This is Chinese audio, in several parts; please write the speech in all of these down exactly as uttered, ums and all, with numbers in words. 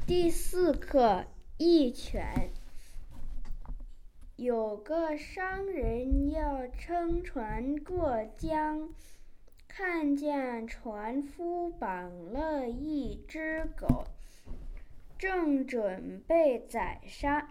第四课义犬。有个商人要乘船过江，看见船夫绑了一只狗，正准备宰杀。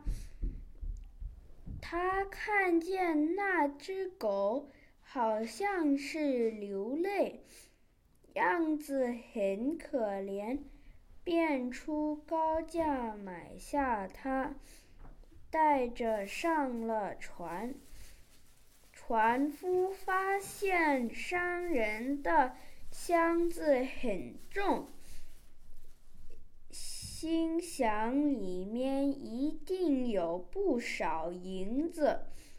他看见那只狗好像是流泪，样子很可怜，便出高价买下它，带着上了船。船夫发现商人的箱子很重，心想里面一定有不少银子。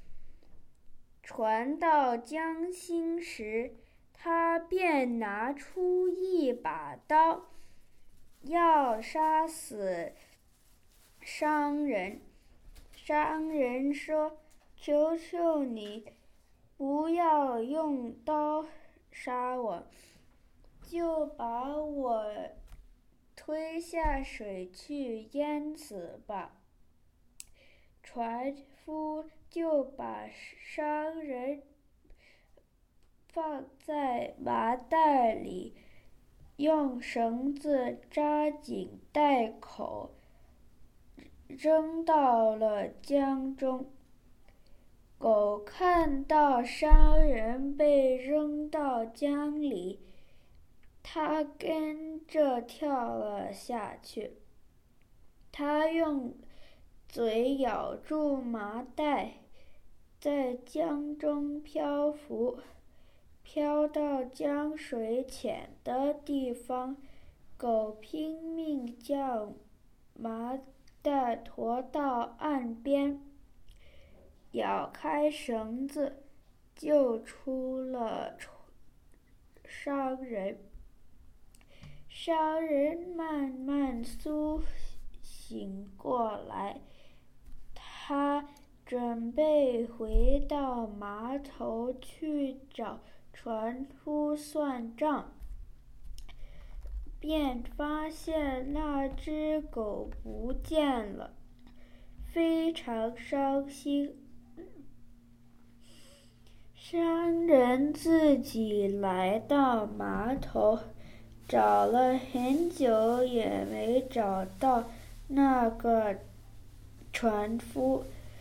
船到江心时，他便拿出一把刀，要杀死商人。商人说：“求求你，不要用刀杀我，就把我推下水去淹死吧。”船夫就把商人放在麻袋里，用绳子扎紧袋口，扔到了江中。狗看到商人被扔到江里，它跟着跳了下去。它用嘴咬住麻袋，在江中漂浮，漂到江水浅的地方。狗拼命将麻袋驮到岸边，咬开绳子，救出了商人。商人慢慢苏醒过来，他准备回到码头去找船夫算账，便发现那只狗不见了，非常伤心。商人自己来到码头，找了很久也没找到那个船夫。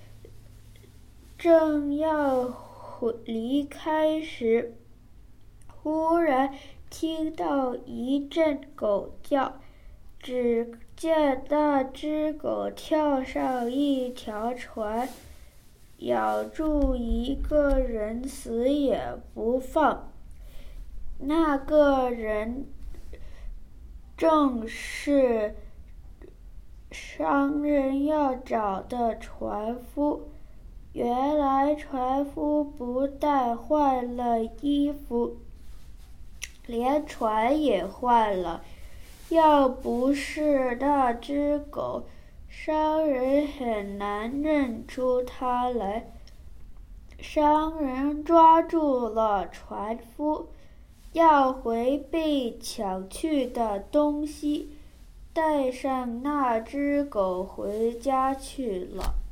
正要离开时，忽然听到一阵狗叫，只见那只狗跳上一条船，咬住一个人死也不放。那个人正是商人要找的船夫。原来船夫不但换了衣服，连船也换了。要不是那只狗，商人很难认出它来。商人抓住了船夫，要回被抢去的东西，带上那只狗回家去了。